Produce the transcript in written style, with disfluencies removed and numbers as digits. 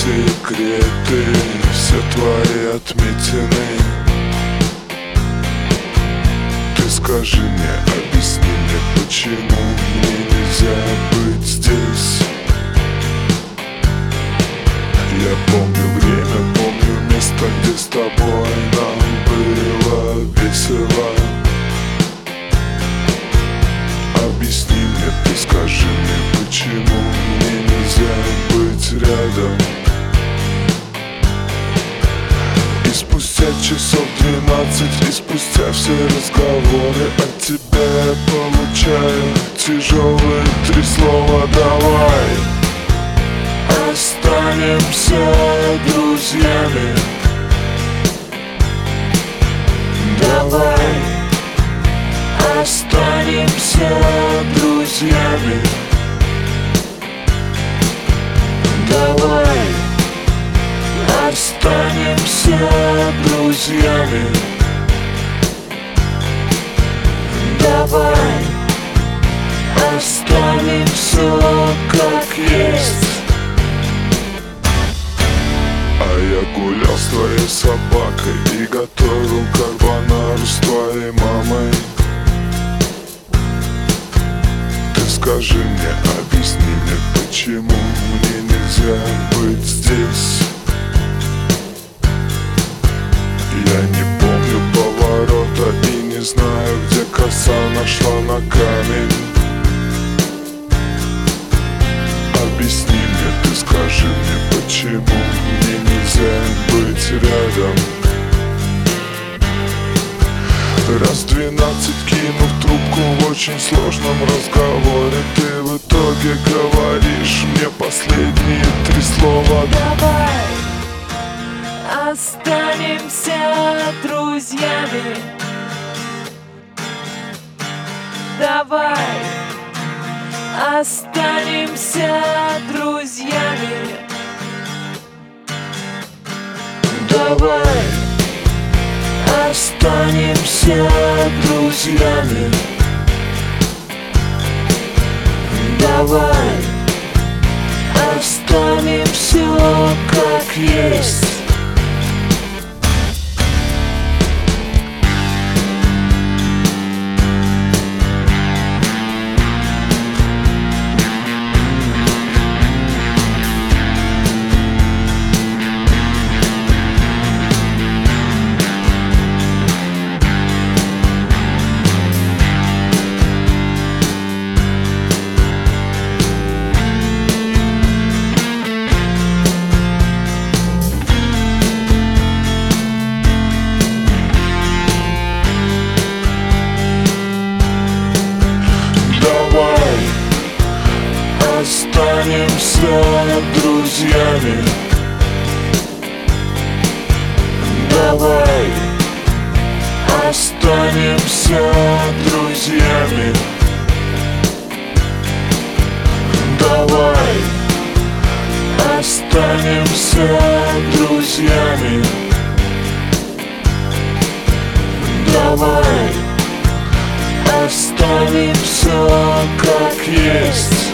секреты, все твои отметины. Ты скажи мне, объясни мне, почему мне нельзя быть здесь. Я помню время, помню место, где с тобой нам было весело. Объясни мне, ты скажи мне, почему мне нельзя быть рядом. И спустя часов 12, и спустя все разговоры от тебя я получаю тяжелые 3 слова: давай останемся друзьями. Давай останемся друзьями. Давай останемся друзьями. Давай останемся как есть. А я гулял с твоей собакой и готовил карбонару с твоей мамой. Ты скажи мне, объясни мне, почему мне нельзя быть здесь. Я не помню поворота и не знаю, где коса нашла на камень. Объясни мне, ты скажи мне, почему мне нельзя быть рядом. Раз 12 кинув трубку в очень сложном разговоре, ты в итоге говоришь мне последние 3 слова: давай останемся друзьями. Давай останемся друзьями. Давай останемся друзьями. Давай останемся как есть. Останемся друзьями. Давай останемся друзьями. Давай останемся друзьями. Давай останемся как есть.